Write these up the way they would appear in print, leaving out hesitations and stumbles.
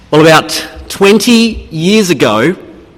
Well, about 20 years ago,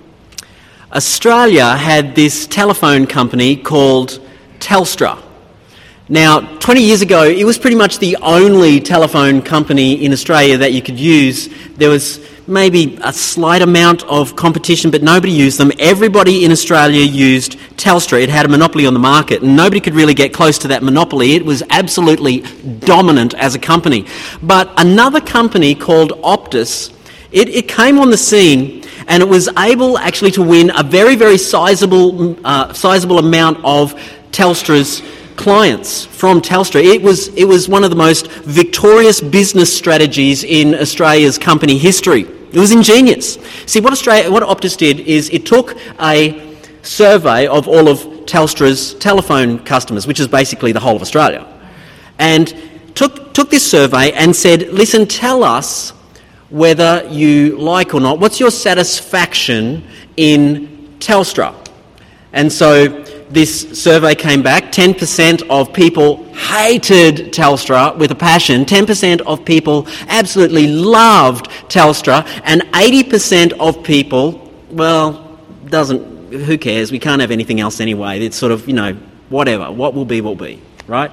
Australia had this telephone company called Telstra. Now, 20 years ago, it was pretty much the only telephone company in Australia that you could use. There was maybe a slight amount of competition, but nobody used them. Everybody in Australia used Telstra. It had a monopoly on the market, and nobody could really get close to that monopoly. It was absolutely dominant as a company. But another company called Optus, it came on the scene, and it was able actually to win a very, very sizable amount of Telstra's clients from Telstra. It was one of the most victorious business strategies in Australia's company history. It was ingenious. See, what Optus did is it took a survey of all of Telstra's telephone customers, which is basically the whole of Australia, and took this survey and said, listen, tell us whether you like or not, what's your satisfaction in Telstra? And so this survey came back, 10% of people hated Telstra with a passion, 10% of people absolutely loved Telstra, and 80% of people, well, who cares, we can't have anything else anyway, it's sort of, whatever, what will be, right?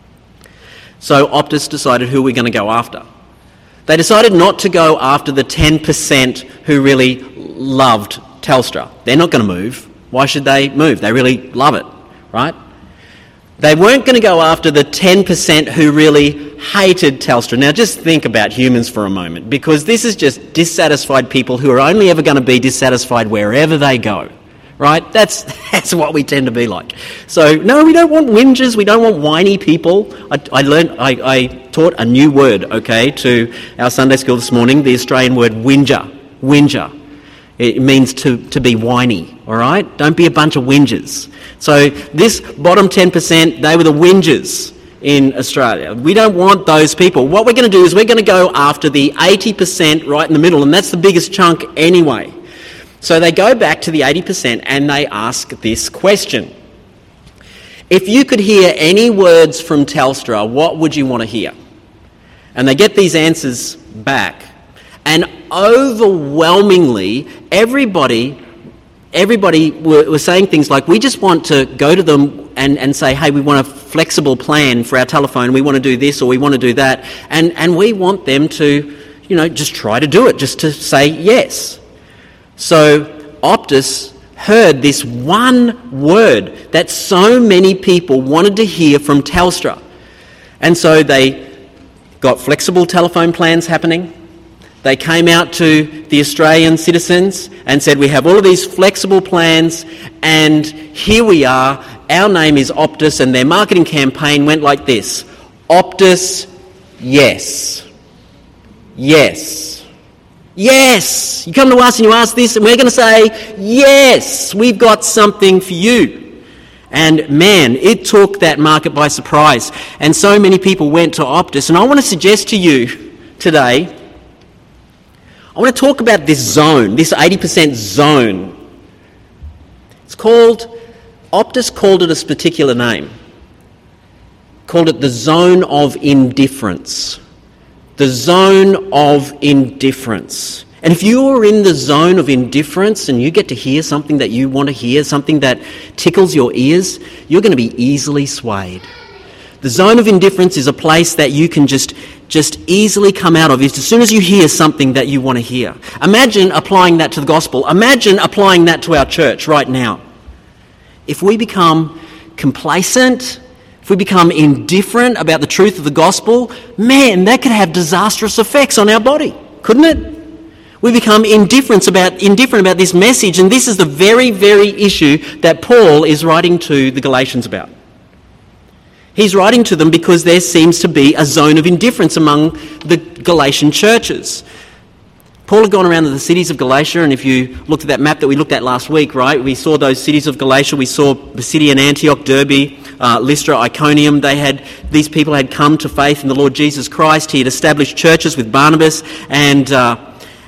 So Optus decided who we're going to go after. They decided not to go after the 10% who really loved Telstra. They're not going to move. Why should they move? They really love it, right? They weren't going to go after the 10% who really hated Telstra. Now just think about humans for a moment, because this is just dissatisfied people who are only ever going to be dissatisfied wherever they go, right? That's what we tend to be like. So no, we don't want whingers, we don't want whiny people. I taught a new word, to our Sunday school this morning, the Australian word whinger. It means to be whiny, all right? Don't be a bunch of whingers. So this bottom 10%, they were the whingers in Australia. We don't want those people. What we're going to do is we're going to go after the 80% right in the middle, and that's the biggest chunk anyway. So they go back to the 80% and they ask this question. If you could hear any words from Telstra, what would you want to hear? And they get these answers back. And overwhelmingly, everybody was saying things like, we just want to go to them and say, hey, we want a flexible plan for our telephone, we want to do this or we want to do that, and we want them to, just try to do it, just to say yes. So Optus heard this one word that so many people wanted to hear from Telstra. And so they got flexible telephone plans happening. They came out to the Australian citizens and said, we have all of these flexible plans, and here we are. Our name is Optus, and their marketing campaign went like this. Optus, yes. Yes. Yes. You come to us and you ask this, and we're going to say, yes, we've got something for you. And man, it took that market by surprise. And so many people went to Optus. And I want to suggest to you today, I want to talk about this zone, this 80% zone. Optus called it a particular name. Called it the zone of indifference. The zone of indifference. And if you are in the zone of indifference and you get to hear something that you want to hear, something that tickles your ears, you're going to be easily swayed. The zone of indifference is a place that you can just easily come out of as soon as you hear something that you want to hear. Imagine applying that to the gospel. Imagine applying that to our church right now. If we become complacent, if we become indifferent about the truth of the gospel, man, that could have disastrous effects on our body, couldn't it? We become indifferent about this message, and this is the very, very issue that Paul is writing to the Galatians about. He's writing to them because there seems to be a zone of indifference among the Galatian churches. Paul had gone around to the cities of Galatia, and if you looked at that map that we looked at last week, right, we saw those cities of Galatia. We saw Pisidian Antioch, Derbe, Lystra, Iconium. These people had come to faith in the Lord Jesus Christ. He had established churches with Barnabas, and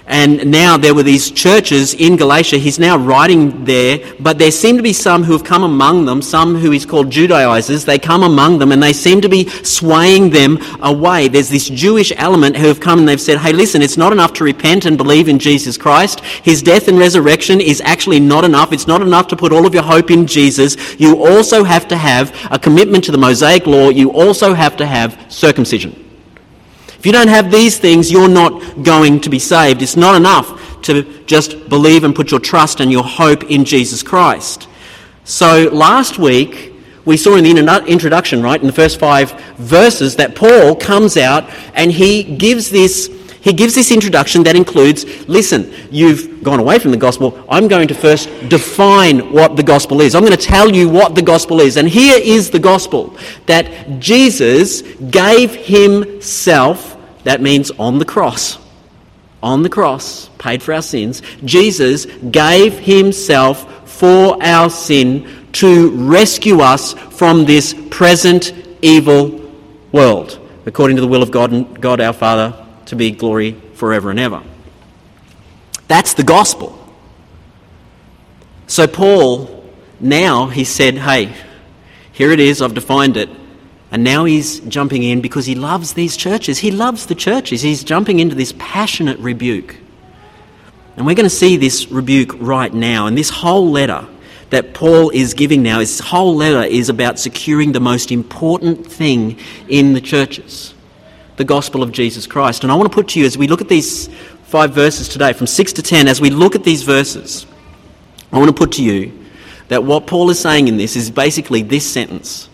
And now there were these churches in Galatia. He's now writing there, but there seem to be some who have come among them, some who he's called Judaizers. They come among them and they seem to be swaying them away. There's this Jewish element who have come and they've said, hey, listen, it's not enough to repent and believe in Jesus Christ. His death and resurrection is actually not enough. It's not enough to put all of your hope in Jesus. You also have to have a commitment to the Mosaic law. You also have to have circumcision. If you don't have these things, you're not going to be saved. It's not enough to just believe and put your trust and your hope in Jesus Christ. So last week, we saw in the introduction, right, in the first 5 verses, that Paul comes out and he gives this introduction that includes, listen, you've gone away from the gospel. I'm going to first define what the gospel is. I'm going to tell you what the gospel is. And here is the gospel, that Jesus gave himself, that means on the cross, paid for our sins. Jesus gave himself for our sin to rescue us from this present evil world, according to the will of God and God our Father, to be glory forever and ever. That's the gospel. So Paul, now he said, hey, here it is, I've defined it. And now he's jumping in because he loves these churches. He loves the churches. He's jumping into this passionate rebuke. And we're going to see this rebuke right now. And this whole letter that Paul is giving now, his whole letter is about securing the most important thing in the churches, the gospel of Jesus Christ. And I want to put to you, as we look at these 5 verses today, from 6 to 10, as we look at these verses, I want to put to you that what Paul is saying in this is basically this sentence.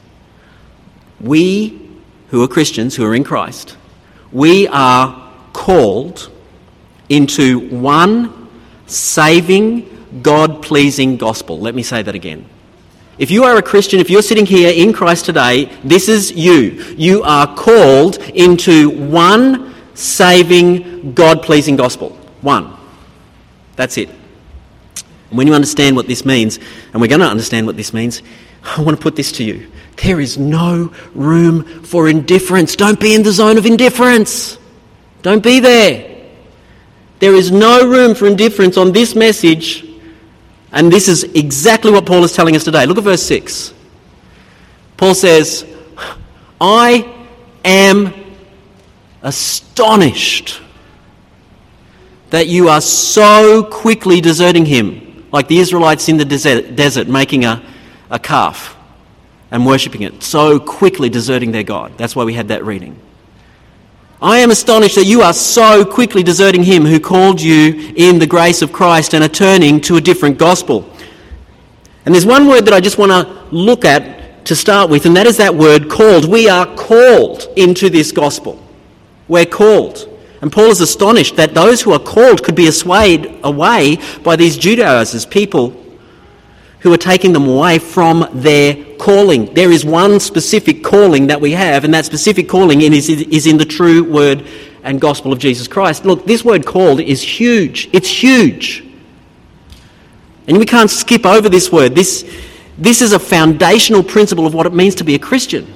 We who are Christians, who are in Christ, we are called into one saving, God-pleasing gospel. Let me say that again. If you are a Christian, if you're sitting here in Christ today, this is you. You are called into one saving, God-pleasing gospel. One. That's it. And when you understand what this means, and we're going to understand what this means, I want to put this to you. There is no room for indifference. Don't be in the zone of indifference. Don't be there. There is no room for indifference on this message. And this is exactly what Paul is telling us today. Look at verse 6. Paul says, I am astonished that you are so quickly deserting him, like the Israelites in the desert making a calf and worshipping it, so quickly deserting their God. That's why we had that reading. I am astonished that you are so quickly deserting him who called you in the grace of Christ and are turning to a different gospel. And there's one word that I just want to look at to start with, and that is that word called. We are called into this gospel. We're called. And Paul is astonished that those who are called could be swayed away by these Judaizers, people who are taking them away from their calling. There is one specific calling that we have, and that specific calling is in the true word and gospel of Jesus Christ. Look, this word called is huge. It's huge. And we can't skip over this word. This is a foundational principle of what it means to be a Christian.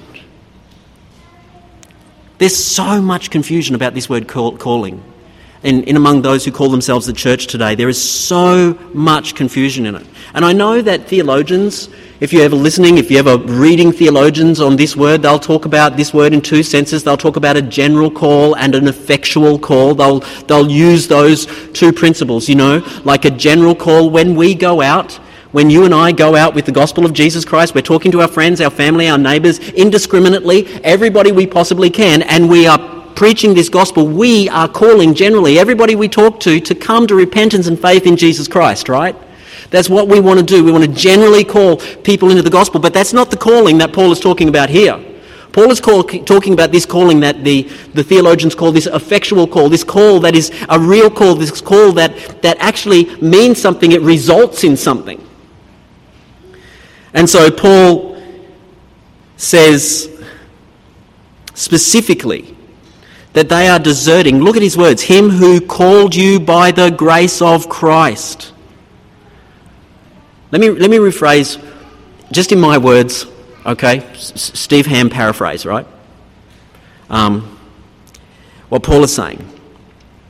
There's so much confusion about this word calling. In among those who call themselves the church today, there is so much confusion in it. And I know that theologians, if you're ever listening, if you're ever reading theologians on this word, they'll talk about this word in 2 senses. They'll talk about a general call and an effectual call. They'll use those 2 principles, like a general call. When we go out, when you and I go out with the gospel of Jesus Christ, we're talking to our friends, our family, our neighbours, indiscriminately, everybody we possibly can, and we are preaching this gospel. We are calling generally everybody we talk to come to repentance and faith in Jesus Christ, right? That's what we want to do. We want to generally call people into the gospel, but that's not the calling that Paul is talking about here. Paul is talking about this calling that the theologians call this effectual call, this call that is a real call, this call that actually means something, it results in something. And so Paul says specifically that they are deserting, look at his words, him who called you by the grace of Christ. Let me rephrase, just in my words, okay? Steve Ham paraphrase, right? What Paul is saying.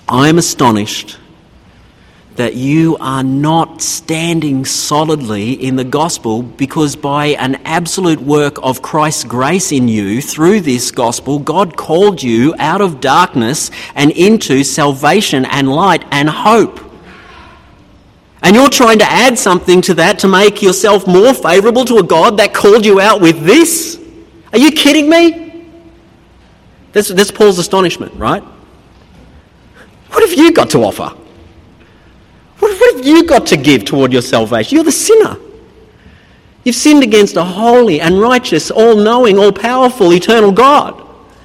I am astonished that you are not standing solidly in the gospel, because by an absolute work of Christ's grace in you, through this gospel, God called you out of darkness and into salvation and light and hope. And you're trying to add something to that to make yourself more favourable to a God that called you out with this? Are you kidding me? That's Paul's astonishment, right? What have you got to offer? What have you got to give toward your salvation? You're the sinner. You've sinned against a holy and righteous, all-knowing, all-powerful, eternal God.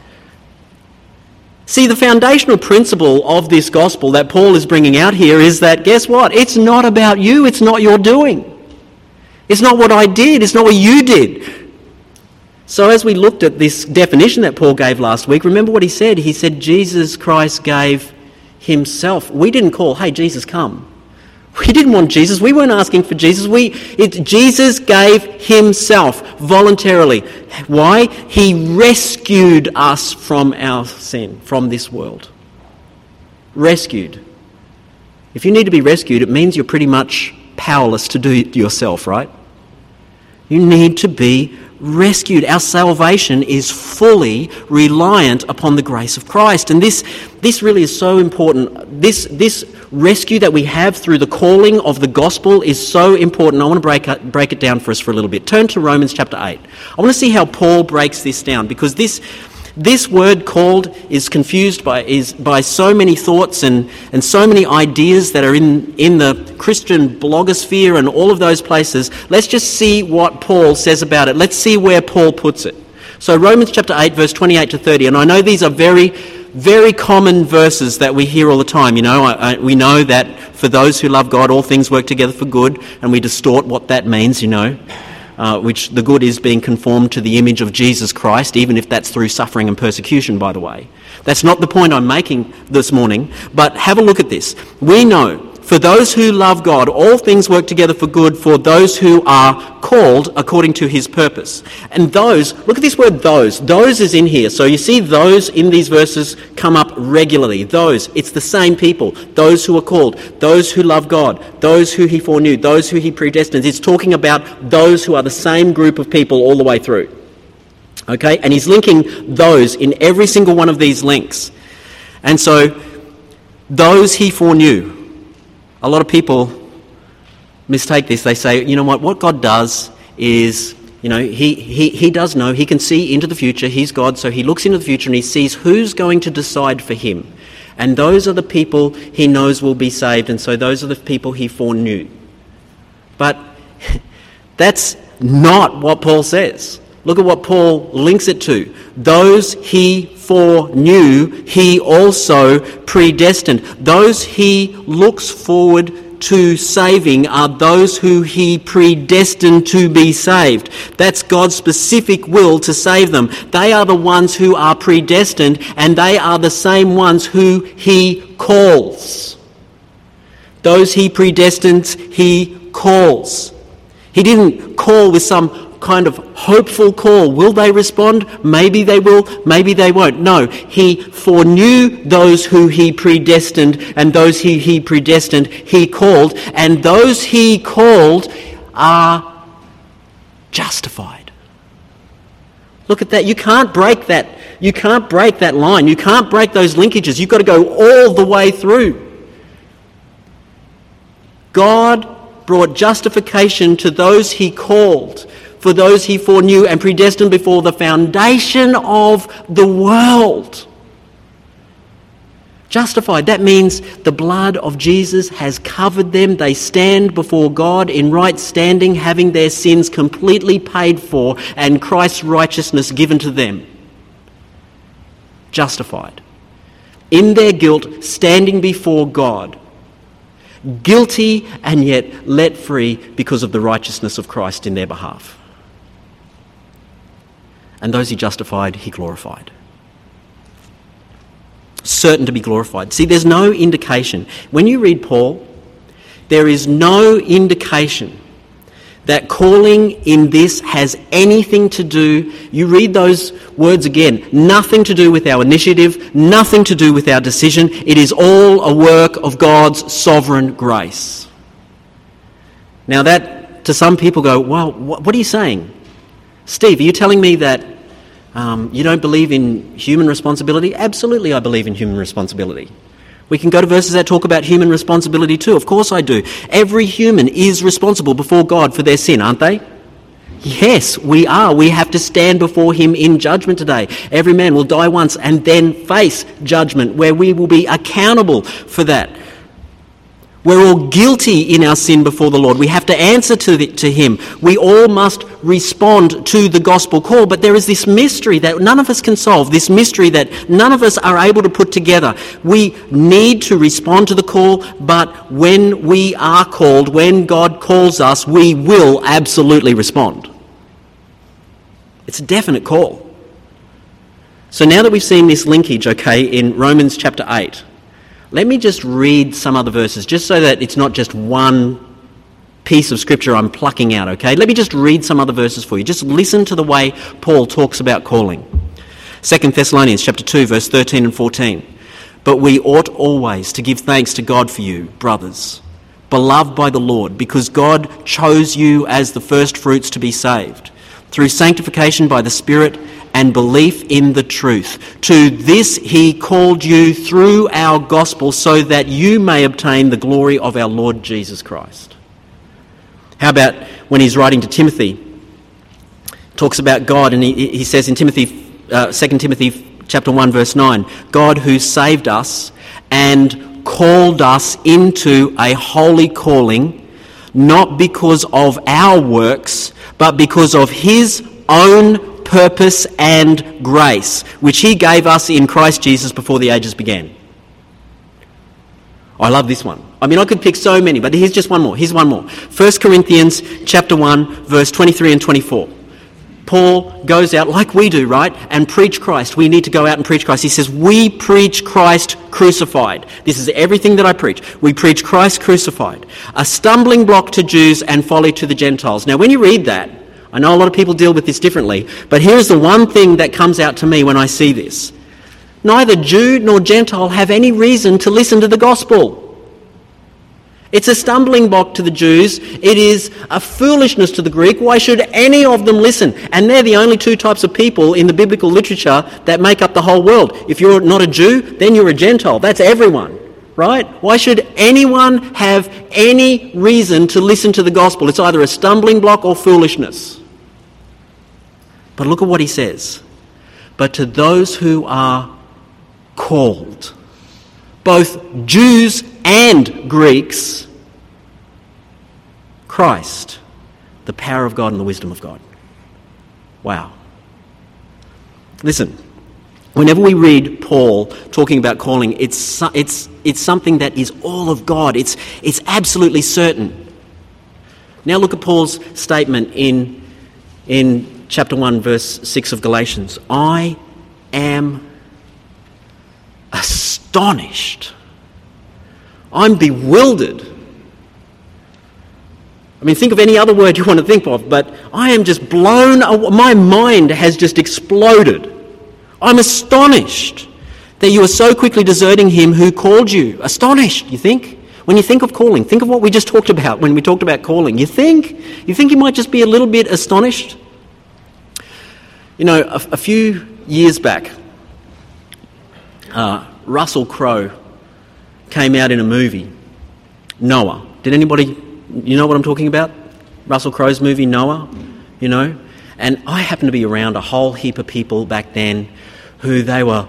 See, the foundational principle of this gospel that Paul is bringing out here is that, guess what? It's not about you. It's not your doing. It's not what I did. It's not what you did. So as we looked at this definition that Paul gave last week, remember what he said? He said Jesus Christ gave himself. We didn't call, hey, Jesus, come. We didn't want Jesus. We weren't asking for Jesus. Jesus gave himself voluntarily. Why? He rescued us from our sin, from this world. Rescued. If you need to be rescued, it means you're pretty much powerless to do it yourself, right? You need to be rescued. Our salvation is fully reliant upon the grace of Christ. And this really is so important. This rescue that we have through the calling of the gospel is so important. I want to break it down for us for a little bit. Turn to Romans chapter 8. I want to see how Paul breaks this down, because this word called is confused by so many thoughts and so many ideas that are in the Christian blogosphere and all of those places. Let's just see what Paul says about it. Let's see where Paul puts it. So Romans chapter 8, verse 28 to 30. And I know these are very, very common verses that we hear all the time. You know, we know that for those who love God, all things work together for good, and we distort what that means, you know. Which the good is being conformed to the image of Jesus Christ, even if that's through suffering and persecution, by the way. That's not the point I'm making this morning, but have a look at this. We know, for those who love God, all things work together for good for those who are called according to his purpose. And those, look at this word those. Those is in here. So you see those in these verses come up regularly. Those, it's the same people. Those who are called, those who love God, those who he foreknew, those who he predestined. It's talking about those who are the same group of people all the way through. Okay? And he's linking those in every single one of these links. And so, those he foreknew. A lot of people mistake this. They say, you know what God does is, you know, he does know, he can see into the future, he's God, so he looks into the future and he sees who's going to decide for him. And those are the people he knows will be saved, and so those are the people he foreknew. But that's not what Paul says. Look at what Paul links it to. Those he foreknew, he also predestined. Those he looks forward to saving are those who he predestined to be saved. That's God's specific will to save them. They are the ones who are predestined, and they are the same ones who he calls. Those he predestines, he calls. He didn't call with some kind of hopeful call. Will they respond? Maybe they will, maybe they won't. No, he foreknew those who he predestined, and those he predestined he called, and those he called are justified. Look at that. You can't break that. You can't break that line. You can't break those linkages. You've got to go all the way through. God brought justification to those he called, for those he foreknew and predestined before the foundation of the world. Justified, that means the blood of Jesus has covered them. They stand before God in right standing, having their sins completely paid for and Christ's righteousness given to them. Justified. In their guilt, standing before God. Guilty and yet let free because of the righteousness of Christ in their behalf. And those he justified, he glorified. Certain to be glorified. See, there's no indication. When you read Paul, there is no indication that calling in this has anything to do, you read those words again, nothing to do with our initiative, nothing to do with our decision. It is all a work of God's sovereign grace. Now that, to some people go, well, what are you saying? Steve, are you telling me that you don't believe in human responsibility? Absolutely, I believe in human responsibility. We can go to verses that talk about human responsibility too. Of course I do. Every human is responsible before God for their sin, aren't they? Yes, we are. We have to stand before him in judgment today. Every man will die once and then face judgment where we will be accountable for that. We're all guilty in our sin before the Lord. We have to answer to him. We all must respond to the gospel call. But there is this mystery that none of us can solve, this mystery that none of us are able to put together. We need to respond to the call, but when we are called, when God calls us, we will absolutely respond. It's a definite call. So now that we've seen this linkage, in Romans chapter 8, let me just read some other verses, just so that it's not just one piece of scripture I'm plucking out, okay? Let me just read some other verses for you. Just listen to the way Paul talks about calling. 2 Thessalonians chapter 2, verse 13 and 14. But we ought always to give thanks to God for you, brothers, beloved by the Lord, because God chose you as the first fruits to be saved, through sanctification by the Spirit and belief in the truth. To this he called you through our gospel, so that you may obtain the glory of our Lord Jesus Christ. How about when he's writing to Timothy, talks about God, and he says in 2 Timothy chapter 1 verse 9, God who saved us and called us into a holy calling, not because of our works, but because of his own purpose and grace, which he gave us in Christ Jesus before the ages began. I love this one. I mean, I could pick so many, but here's just one more. Here's one more. 1 Corinthians chapter 1, verse 23 and 24. Paul goes out, like we do, right, and preach Christ. We need to go out and preach Christ. He says, we preach Christ crucified. This is everything that I preach. We preach Christ crucified, a stumbling block to Jews and folly to the Gentiles. Now, when you read that, I know a lot of people deal with this differently, but here's the one thing that comes out to me when I see this. Neither Jew nor Gentile have any reason to listen to the gospel. It's a stumbling block to the Jews. It is a foolishness to the Greek. Why should any of them listen? And they're the only two types of people in the biblical literature that make up the whole world. If you're not a Jew, then you're a Gentile. That's everyone, right? Why should anyone have any reason to listen to the gospel? It's either a stumbling block or foolishness. But look at what he says. But to those who are called, both Jews and Greeks, Christ, the power of God and the wisdom of God. Wow. Listen, whenever we read Paul talking about calling, it's something that is all of God. It's absolutely certain. Now look at Paul's statement in chapter 1, verse 6 of Galatians. I am astonished. I'm bewildered. I mean, think of any other word you want to think of, but I am just blown away. My mind has just exploded. I'm astonished that you are so quickly deserting him who called you. Astonished, you think? When you think of calling, think of what we just talked about when we talked about calling. You think you might just be a little bit astonished? You know, a few years back, Russell Crowe came out in a movie, Noah. Did anybody, you know what I'm talking about? Russell Crowe's movie, Noah, you know? And I happened to be around a whole heap of people back then who they were,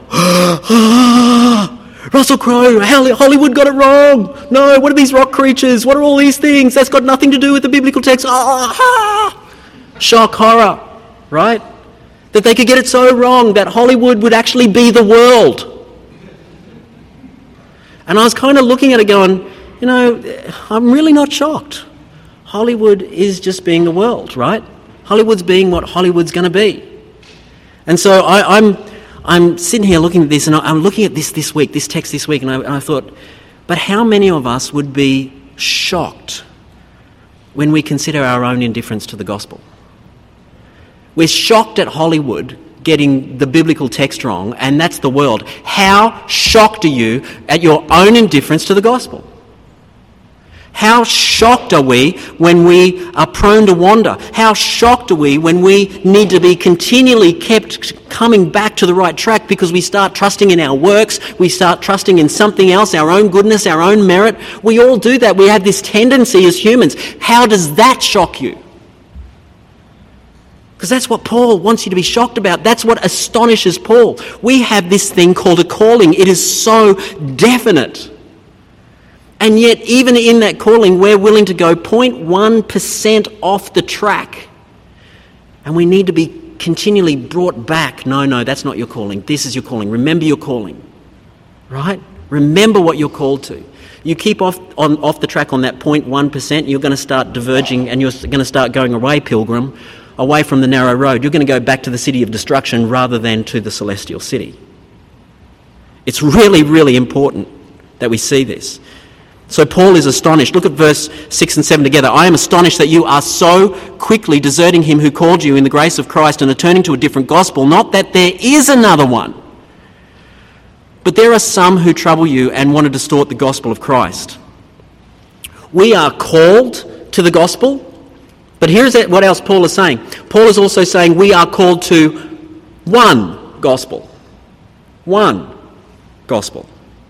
Russell Crowe, Hollywood got it wrong. No, what are these rock creatures? What are all these things? That's got nothing to do with the biblical text. Shock, horror, right? That they could get it so wrong that Hollywood would actually be the world. And I was kind of looking at it going, you know, I'm really not shocked. Hollywood is just being the world, right? Hollywood's being what Hollywood's going to be. And so I'm sitting here looking at this, and I'm looking at this text this week, and I thought, but how many of us would be shocked when we consider our own indifference to the gospel. We're shocked at Hollywood getting the biblical text wrong, and that's the world. How shocked are you at your own indifference to the gospel? How shocked are we when we are prone to wander? How shocked are we when we need to be continually kept coming back to the right track because we start trusting in our works, we start trusting in something else, our own goodness, our own merit? We all do that. We have this tendency as humans. How does that shock you? Because that's what Paul wants you to be shocked about. That's what astonishes Paul. We have this thing called a calling. It is so definite. And yet, even in that calling, we're willing to go 0.1% off the track. And we need to be continually brought back. No, that's not your calling. This is your calling. Remember your calling. Right? Remember what you're called to. You keep off the track on that 0.1%, you're going to start diverging and you're going to start going away, pilgrim, away from the narrow road. You're going to go back to the city of destruction rather than to the celestial city. It's really, really important that we see this. So Paul is astonished. Look at verse 6 and 7 together. I am astonished that you are so quickly deserting him who called you in the grace of Christ and are turning to a different gospel. Not that there is another one, but there are some who trouble you and want to distort the gospel of Christ. We are called to the gospel, but here's what else Paul is saying. Paul is also saying we are called to one gospel. One gospel.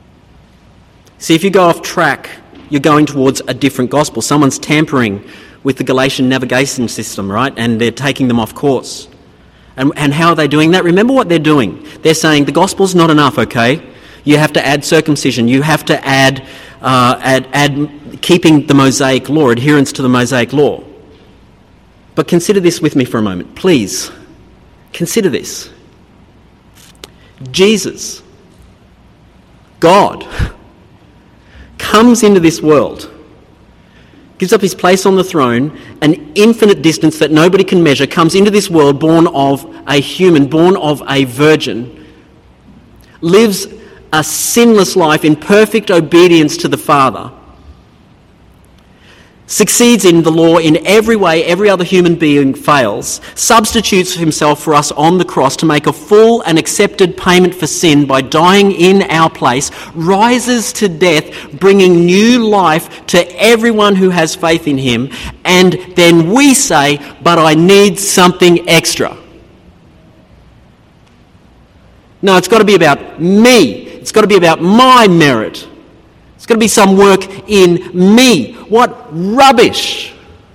See, if you go off track, you're going towards a different gospel. Someone's tampering with the Galatian navigation system, right? And they're taking them off course. And how are they doing that? Remember what they're doing. They're saying the gospel's not enough, okay? You have to add circumcision. You have to add keeping the Mosaic law, adherence to the Mosaic law. But consider this with me for a moment. Please, consider this. Jesus, God, comes into this world, gives up his place on the throne, an infinite distance that nobody can measure, comes into this world born of a human, born of a virgin, lives a sinless life in perfect obedience to the Father, succeeds in the law in every way every other human being fails, substitutes himself for us on the cross to make a full and accepted payment for sin by dying in our place, rises to death, bringing new life to everyone who has faith in him, and then we say, but I need something extra. No, it's got to be about me. It's got to be about my merit. It's got to be some work in me. What rubbish!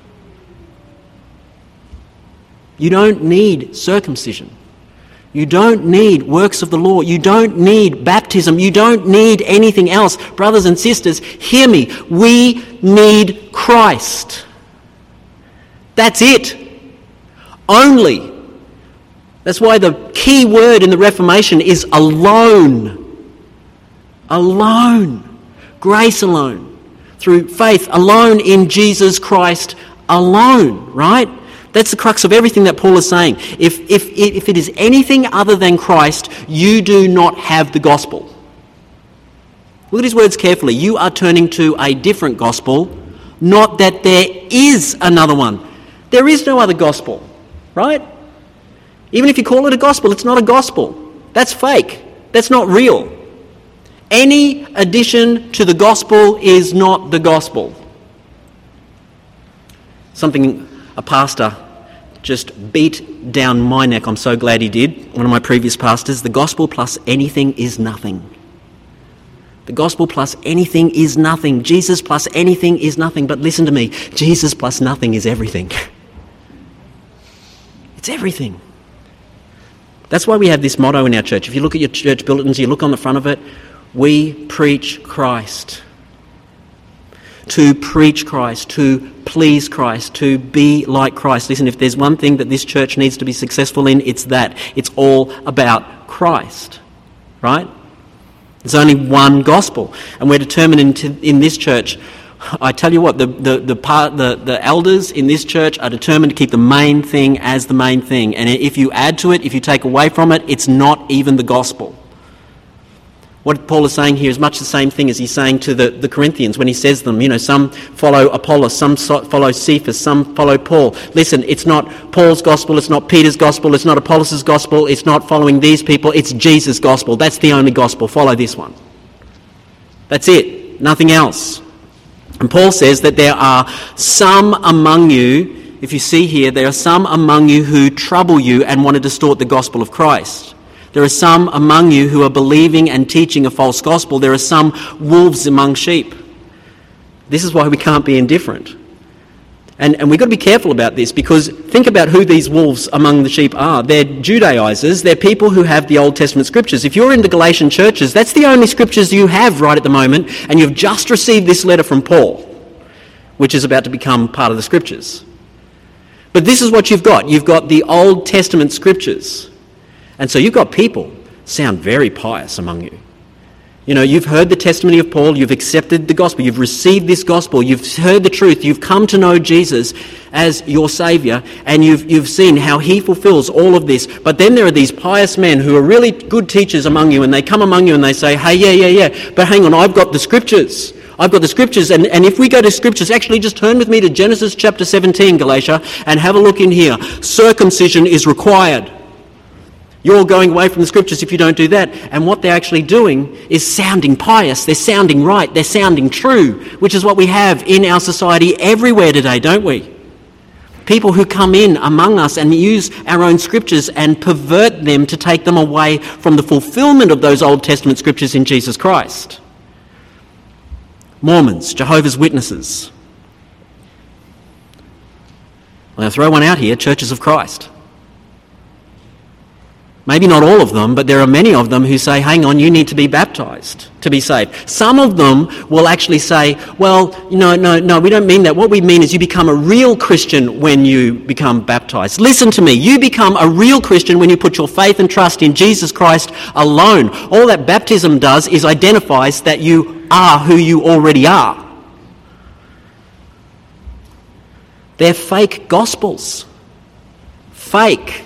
You don't need circumcision. You don't need works of the law. You don't need baptism. You don't need anything else. Brothers and sisters, hear me. We need Christ. That's it. Only. That's why the key word in the Reformation is alone. Alone. Grace alone. Through faith alone in Jesus Christ alone, right? That's the crux of everything that Paul is saying. If it is anything other than Christ, you do not have the gospel. Look at his words carefully. You are turning to a different gospel, not that there is another one. There is no other gospel, right? Even if you call it a gospel, it's not a gospel. That's fake. That's not real. Any addition to the gospel is not the gospel. Something a pastor just beat down my neck. I'm so glad he did. One of my previous pastors. The gospel plus anything is nothing. The gospel plus anything is nothing. Jesus plus anything is nothing. But listen to me. Jesus plus nothing is everything. It's everything. That's why we have this motto in our church. If you look at your church bulletins, you look on the front of it, we preach Christ. To preach Christ, to please Christ, to be like Christ. Listen, if there's one thing that this church needs to be successful in, it's that. It's all about Christ, right? There's only one gospel, and we're determined in this church. I tell you what, the elders in this church are determined to keep the main thing as the main thing, and if you add to it, if you take away from it, it's not even the gospel. What Paul is saying here is much the same thing as he's saying to the Corinthians when he says them, some follow Apollos, some follow Cephas, some follow Paul. Listen, it's not Paul's gospel, it's not Peter's gospel, it's not Apollos' gospel, it's not following these people, it's Jesus' gospel. That's the only gospel. Follow this one. That's it. Nothing else. And Paul says that there are some among you, if you see here, there are some among you who trouble you and want to distort the gospel of Christ. There are some among you who are believing and teaching a false gospel. There are some wolves among sheep. This is why we can't be indifferent. And we've got to be careful about this, because think about who these wolves among the sheep are. They're Judaizers. They're people who have the Old Testament scriptures. If you're in the Galatian churches, that's the only scriptures you have right at the moment, and you've just received this letter from Paul, which is about to become part of the scriptures. But this is what you've got. You've got the Old Testament scriptures. And so you've got people sound very pious among you. You've heard the testimony of Paul, you've accepted the gospel, you've received this gospel, you've heard the truth, you've come to know Jesus as your Saviour, and you've seen how he fulfills all of this. But then there are these pious men who are really good teachers among you, and they come among you and they say, hey, yeah, but hang on, I've got the scriptures. I've got the scriptures, and if we go to scriptures, actually just turn with me to Genesis chapter 17, Galatia, and have a look in here. Circumcision is required. You're going away from the scriptures if you don't do that. And what they're actually doing is sounding pious. They're sounding right. They're sounding true, which is what we have in our society everywhere today, don't we? People who come in among us and use our own scriptures and pervert them to take them away from the fulfillment of those Old Testament scriptures in Jesus Christ. Mormons, Jehovah's Witnesses. I'm going to throw one out here, Churches of Christ. Maybe not all of them, but there are many of them who say, hang on, you need to be baptised to be saved. Some of them will actually say, well, no, we don't mean that. What we mean is you become a real Christian when you become baptised. Listen to me, you become a real Christian when you put your faith and trust in Jesus Christ alone. All that baptism does is identifies that you are who you already are. They're fake gospels. Fake.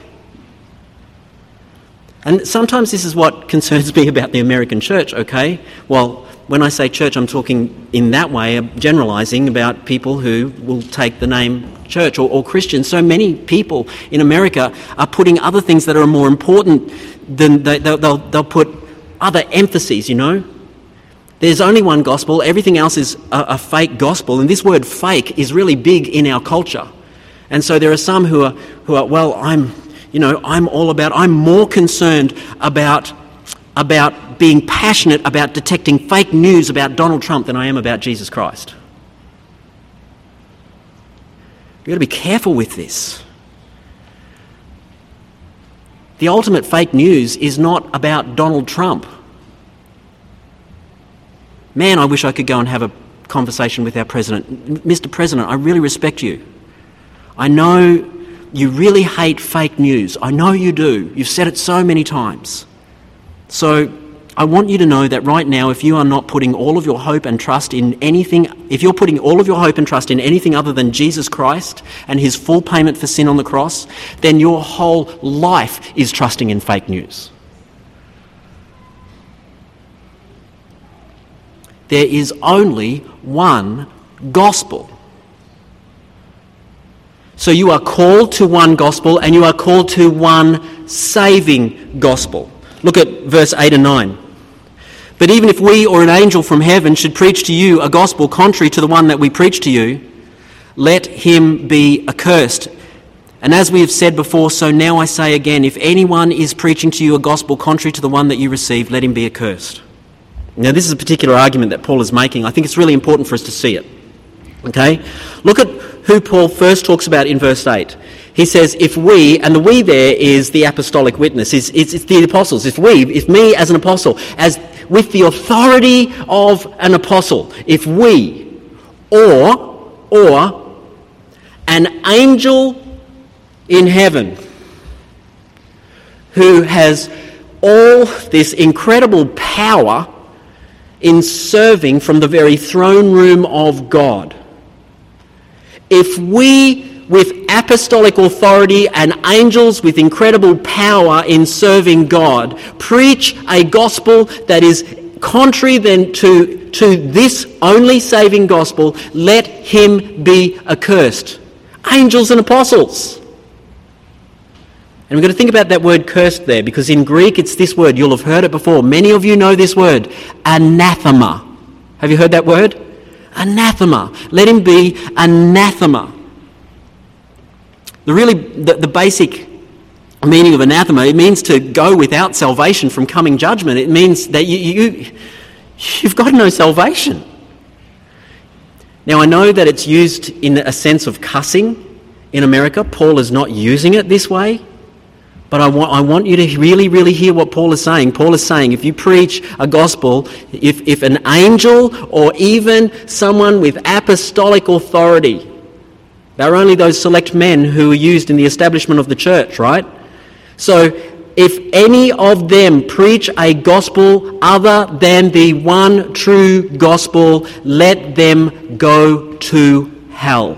And sometimes this is what concerns me about the American church, okay? Well, when I say church, I'm talking in that way, generalising about people who will take the name church or Christian. So many people in America are putting other things that are more important than they'll put other emphases, There's only one gospel. Everything else is a fake gospel. And this word fake is really big in our culture. And so there are some who are well, I'm more concerned about being passionate about detecting fake news about Donald Trump than I am about Jesus Christ. We've got to be careful with this. The ultimate fake news is not about Donald Trump. Man, I wish I could go and have a conversation with our president. Mr. President, I really respect you. I know you really hate fake news. I know you do. You've said it so many times. So I want you to know that right now, if you are not putting all of your hope and trust in anything, if you're putting all of your hope and trust in anything other than Jesus Christ and his full payment for sin on the cross, then your whole life is trusting in fake news. There is only one gospel. So you are called to one gospel and you are called to one saving gospel. Look at verse 8 and 9. But even if we or an angel from heaven should preach to you a gospel contrary to the one that we preach to you, let him be accursed. And as we have said before, so now I say again, if anyone is preaching to you a gospel contrary to the one that you received, let him be accursed. Now this is a particular argument that Paul is making. I think it's really important for us to see it. Okay? Look at who Paul first talks about in verse 8. He says, if we, and the we there is the apostolic witness, it's the apostles. If me as an apostle, as with the authority of an apostle, if we, or an angel in heaven who has all this incredible power in serving from the very throne room of God. If we, with apostolic authority and angels with incredible power in serving God, preach a gospel that is contrary then to this only saving gospel, let him be accursed. Angels and apostles. And we're going to think about that word cursed there, because in Greek it's this word. You'll have heard it before. Many of you know this word, anathema. Have you heard that word? Anathema. Let him be anathema. The basic meaning of anathema, it means to go without salvation from coming judgment. It means that you've got no salvation. Now, I know that it's used in a sense of cussing in America. Paul is not using it this way. But I want you to really, really hear what Paul is saying. Paul is saying if you preach a gospel, if an angel or even someone with apostolic authority, there are only those select men who are used in the establishment of the church, right? So if any of them preach a gospel other than the one true gospel, let them go to hell.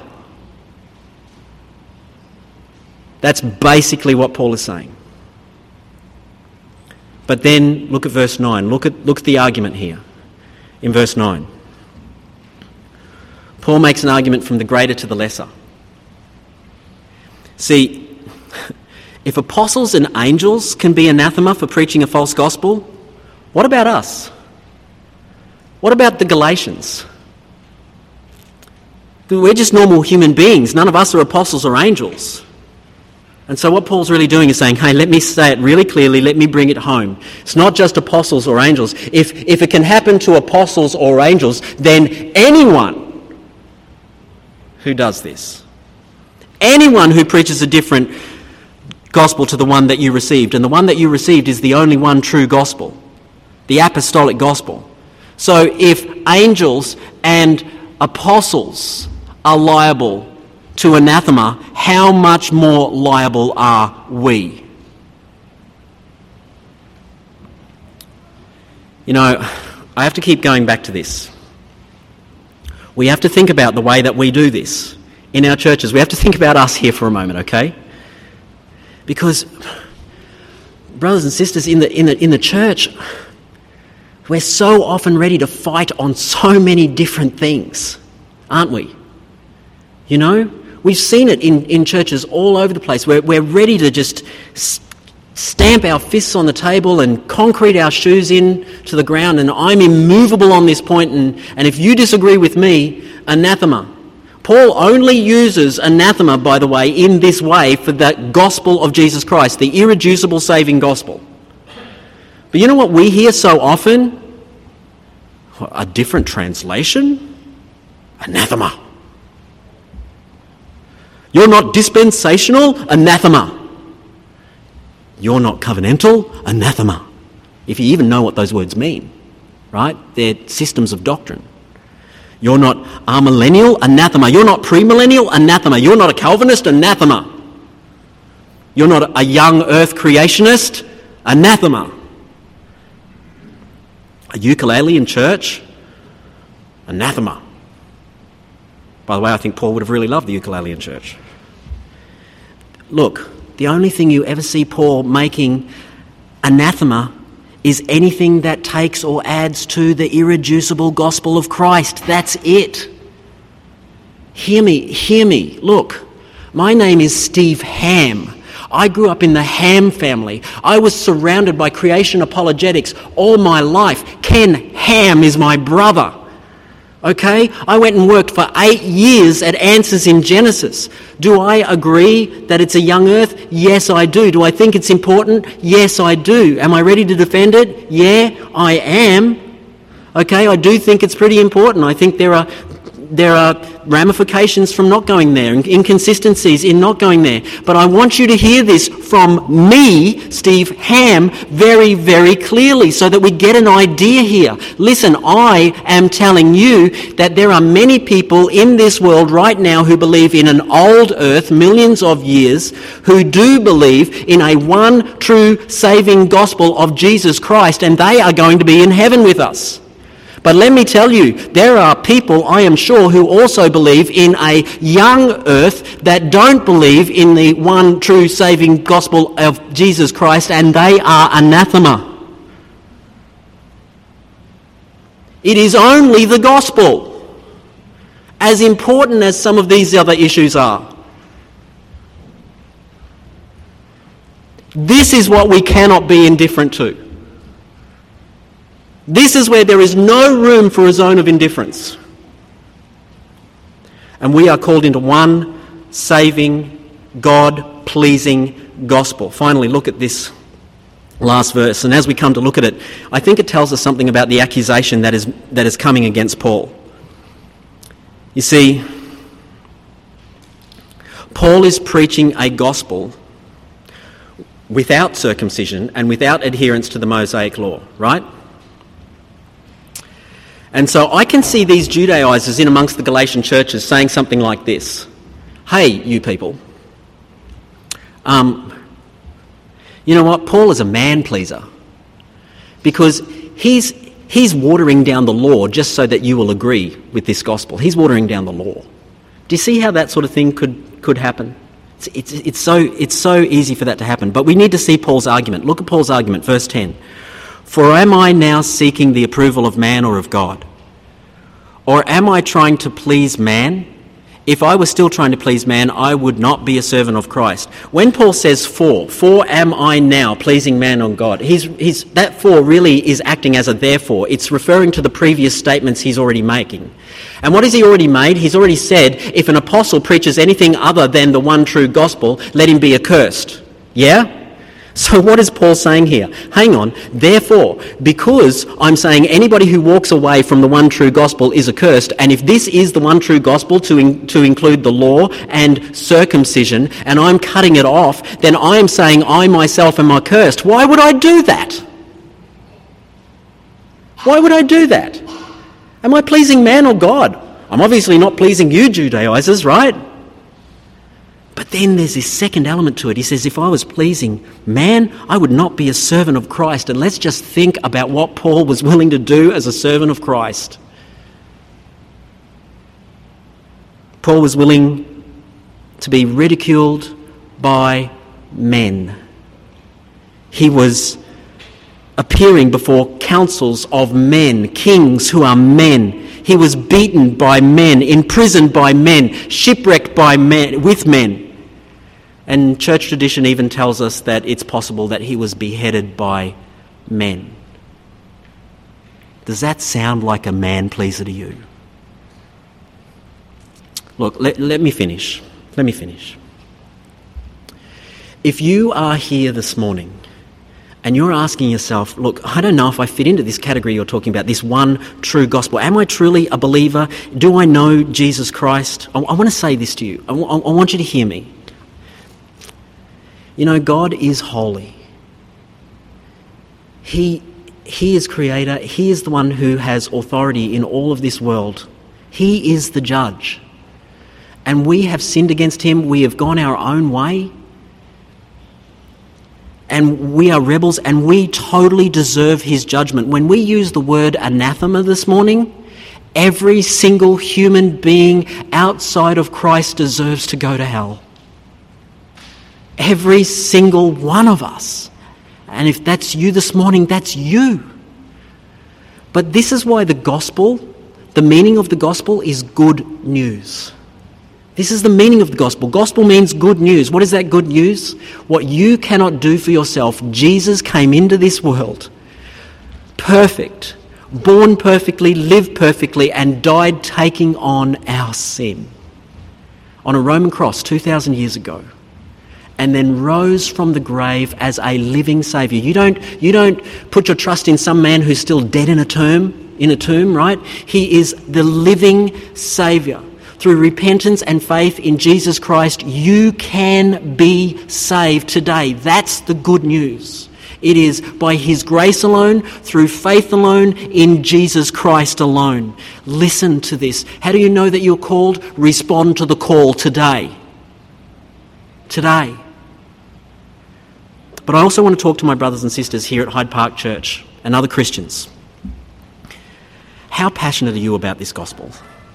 That's basically what Paul is saying. But then look at verse 9. Look at the argument here in verse 9. Paul makes an argument from the greater to the lesser. See, if apostles and angels can be anathema for preaching a false gospel, what about us? What about the Galatians? We're just normal human beings. None of us are apostles or angels. And so what Paul's really doing is saying, hey, let me say it really clearly, let me bring it home. It's not just apostles or angels. If it can happen to apostles or angels, then anyone who does this, anyone who preaches a different gospel to the one that you received, and the one that you received is the only one true gospel, the apostolic gospel. So if angels and apostles are liable to anathema, how much more liable are we? You know, I have to keep going back to this. We have to think about the way that we do this in our churches. We have to think about us here for a moment, okay? Because, brothers and sisters, in the church, we're so often ready to fight on so many different things, aren't we? You know? We've seen it in churches all over the place. We're ready to just stamp our fists on the table and concrete our shoes in to the ground, and I'm immovable on this point, and if you disagree with me, anathema. Paul only uses anathema, by the way, in this way for the gospel of Jesus Christ, the irreducible saving gospel. But you know what we hear so often? A different translation? Anathema. You're not dispensational? Anathema. You're not covenantal? Anathema. If you even know what those words mean, right? They're systems of doctrine. You're not amillennial? Anathema. You're not premillennial? Anathema. You're not a Calvinist? Anathema. You're not a young earth creationist? Anathema. A ukulele in church? Anathema. By the way, I think Paul would have really loved the ukulele in church. Look, the only thing you ever see Paul making anathema is anything that takes or adds to the irreducible gospel of Christ. That's it. Hear me. Look, my name is Steve Ham. I grew up in the Ham family. I was surrounded by creation apologetics all my life. Ken Ham is my brother. Okay? I went and worked for 8 years at Answers in Genesis. Do I agree that it's a young earth? Yes, I do. Do I think it's important? Yes, I do. Am I ready to defend it? Yeah, I am. Okay, I do think it's pretty important. I think there are ramifications from not going there, and inconsistencies in not going there. But I want you to hear this from me, Steve Ham, very, very clearly so that we get an idea here. Listen, I am telling you that there are many people in this world right now who believe in an old earth, millions of years, who do believe in a one true saving gospel of Jesus Christ, and they are going to be in heaven with us. But let me tell you, there are people, I am sure, who also believe in a young earth that don't believe in the one true saving gospel of Jesus Christ, and they are anathema. It is only the gospel, as important as some of these other issues are. This is what we cannot be indifferent to. This is where there is no room for a zone of indifference. And we are called into one saving, God-pleasing gospel. Finally, look at this last verse. And as we come to look at it, I think it tells us something about the accusation that is coming against Paul. You see, Paul is preaching a gospel without circumcision and without adherence to the Mosaic law, right? And so I can see these Judaizers in amongst the Galatian churches saying something like this. Hey, you people. You know what? Paul is a man-pleaser. Because he's watering down the law just so that you will agree with this gospel. He's watering down the law. Do you see how that sort of thing could happen? It's so easy for that to happen. But we need to see Paul's argument. Look at Paul's argument, verse 10. For am I now seeking the approval of man or of God? Or am I trying to please man? If I was still trying to please man, I would not be a servant of Christ. When Paul says for am I now pleasing man or God, that for really is acting as a therefore. It's referring to the previous statements he's already making. And what has he already made? He's already said, if an apostle preaches anything other than the one true gospel, let him be accursed. Yeah? So what is Paul saying here? Hang on. Therefore, because I'm saying anybody who walks away from the one true gospel is accursed, and if this is the one true gospel to include the law and circumcision, and I'm cutting it off, then I am saying I myself am accursed. Why would I do that? Why would I do that? Am I pleasing man or God? I'm obviously not pleasing you Judaizers, right? But then there's this second element to it. He says, if I was pleasing man, I would not be a servant of Christ. And let's just think about what Paul was willing to do as a servant of Christ. Paul was willing to be ridiculed by men. He was appearing before councils of men, kings who are men. He was beaten by men, imprisoned by men, shipwrecked by men, with men. And church tradition even tells us that it's possible that he was beheaded by men. Does that sound like a man-pleaser to you? Look, let me finish. Let me finish. If you are here this morning and you're asking yourself, look, I don't know if I fit into this category you're talking about, this one true gospel. Am I truly a believer? Do I know Jesus Christ? I want to say this to you. I want you to hear me. You know, God is holy. He is creator. He is the one who has authority in all of this world. He is the judge. And we have sinned against him. We have gone our own way. And we are rebels, and we totally deserve his judgment. When we use the word anathema this morning, every single human being outside of Christ deserves to go to hell. Every single one of us. And if that's you this morning, that's you. But this is why the gospel, the meaning of the gospel is good news. This is the meaning of the gospel. Gospel means good news. What is that good news? What you cannot do for yourself. Jesus came into this world perfect, born perfectly, lived perfectly, and died taking on our sin on a Roman cross 2,000 years ago, and then rose from the grave as a living Saviour. You don't put your trust in some man who's still dead in a tomb, right? He is the living Saviour. Through repentance and faith in Jesus Christ, you can be saved today. That's the good news. It is by his grace alone, through faith alone, in Jesus Christ alone. Listen to this. How do you know that you're called? Respond to the call today. Today. But I also want to talk to my brothers and sisters here at Hyde Park Church and other Christians. How passionate are you about this gospel?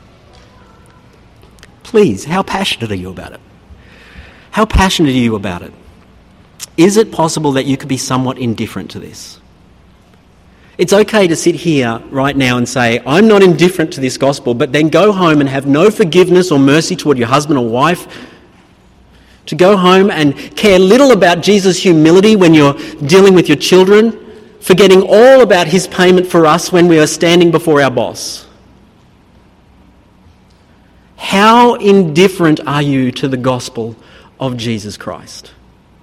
Please, how passionate are you about it? How passionate are you about it? Is it possible that you could be somewhat indifferent to this? It's okay to sit here right now and say, I'm not indifferent to this gospel, but then go home and have no forgiveness or mercy toward your husband or wife. To go home and care little about Jesus' humility when you're dealing with your children, forgetting all about his payment for us when we are standing before our boss. How indifferent are you to the gospel of Jesus Christ?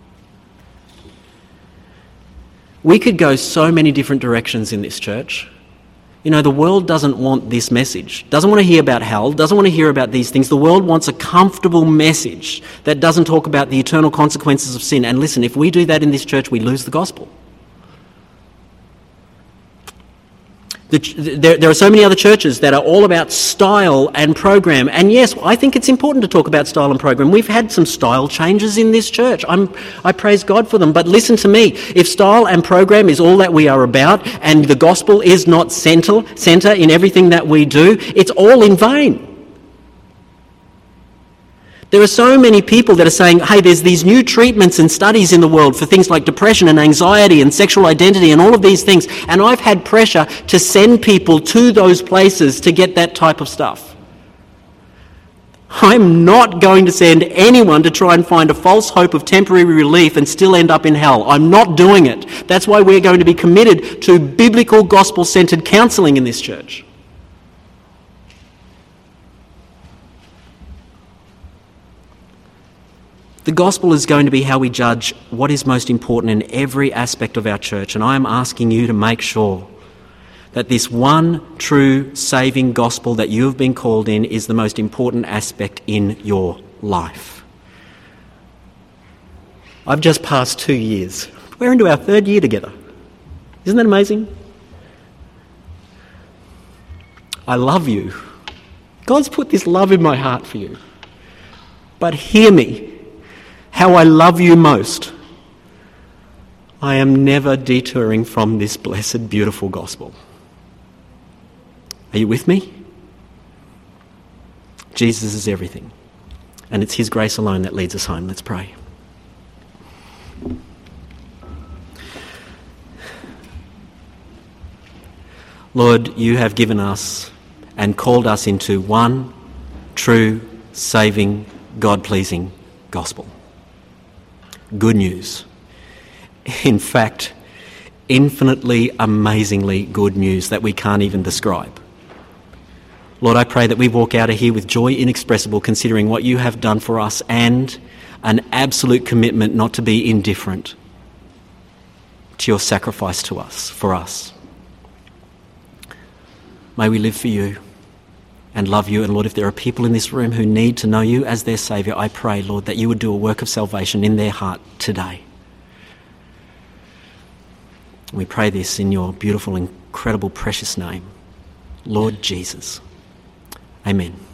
We could go so many different directions in this church. You know, the world doesn't want this message, doesn't want to hear about hell, doesn't want to hear about these things. The world wants a comfortable message that doesn't talk about the eternal consequences of sin. And listen, if we do that in this church, we lose the gospel. There are so many other churches that are all about style and program. And yes, I think it's important to talk about style and program. We've had some style changes in this church. I praise God for them. But listen to me. If style and program is all that we are about and the gospel is not centre in everything that we do, it's all in vain. There are so many people that are saying, hey, there's these new treatments and studies in the world for things like depression and anxiety and sexual identity and all of these things. And I've had pressure to send people to those places to get that type of stuff. I'm not going to send anyone to try and find a false hope of temporary relief and still end up in hell. I'm not doing it. That's why we're going to be committed to biblical, gospel-centred counselling in this church. The gospel is going to be how we judge what is most important in every aspect of our church, and I am asking you to make sure that this one true saving gospel that you have been called in is the most important aspect in your life. I've just passed 2 years. We're into our 3rd year together. Isn't that amazing? I love you. God's put this love in my heart for you. But hear me. How I love you most. I am never detouring from this blessed, beautiful gospel. Are you with me? Jesus is everything. And it's his grace alone that leads us home. Let's pray. Lord, you have given us and called us into one true, saving, God-pleasing gospel. Good news. In fact, infinitely, amazingly good news that we can't even describe. Lord, I pray that we walk out of here with joy inexpressible, considering what you have done for us and an absolute commitment not to be indifferent to your sacrifice to us, for us. May we live for you and love you. And Lord, if there are people in this room who need to know you as their Saviour, I pray, Lord, that you would do a work of salvation in their heart today. We pray this in your beautiful, incredible, precious name, Lord Jesus. Amen.